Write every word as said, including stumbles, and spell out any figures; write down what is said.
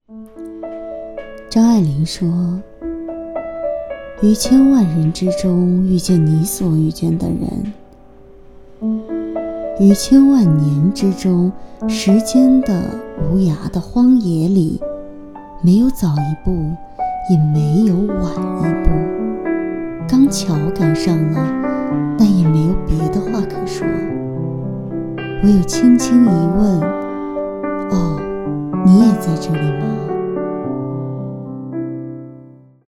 张爱玲说，于千万人之中遇见你所遇见的人，于千万年之中，时间的无涯的荒野里，没有早一步，也没有晚一步。刚巧赶上了，但也没有别的话可说，唯有轻轻一问：哦，你也在这里吗？